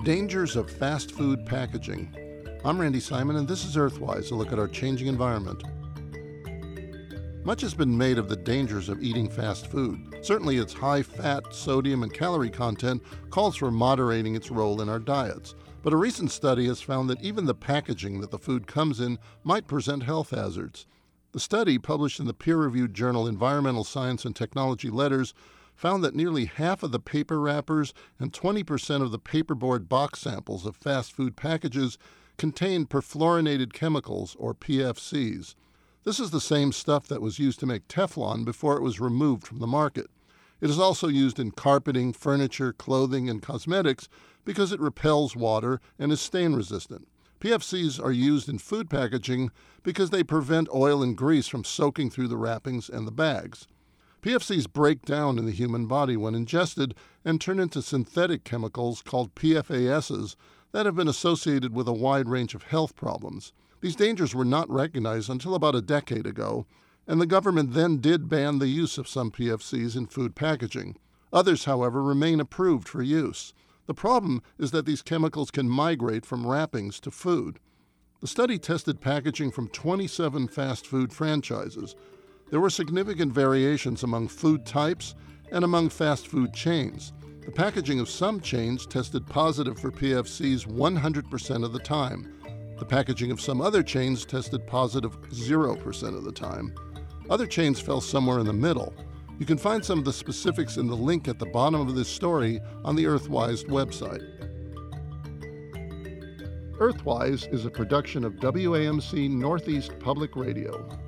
Dangers of fast food packaging. I'm Randy Simon, and this is Earthwise, a look at our changing environment. Much has been made of the dangers of eating fast food. Certainly its high fat, sodium, and calorie content calls for moderating its role in our diets. But a recent study has found that even the packaging that the food comes in might present health hazards. The study, published in the peer-reviewed journal Environmental Science and Technology Letters, found that nearly half of the paper wrappers and 20% of the paperboard box samples of fast food packages contained perfluorinated chemicals, or PFCs. This is the same stuff that was used to make Teflon before it was removed from the market. It is also used in carpeting, furniture, clothing, and cosmetics because it repels water and is stain-resistant. PFCs are used in food packaging because they prevent oil and grease from soaking through the wrappings and the bags. PFCs break down in the human body when ingested and turn into synthetic chemicals called PFASs that have been associated with a wide range of health problems. These dangers were not recognized until about a decade ago, and the government then did ban the use of some PFCs in food packaging. Others, however, remain approved for use. The problem is that these chemicals can migrate from wrappings to food. The study tested packaging from 27 fast food franchises. There were significant variations among food types and among fast food chains. The packaging of some chains tested positive for PFCs 100% of the time. The packaging of some other chains tested positive 0% of the time. Other chains fell somewhere in the middle. You can find some of the specifics in the link at the bottom of this story on the Earthwise website. Earthwise is a production of WAMC Northeast Public Radio.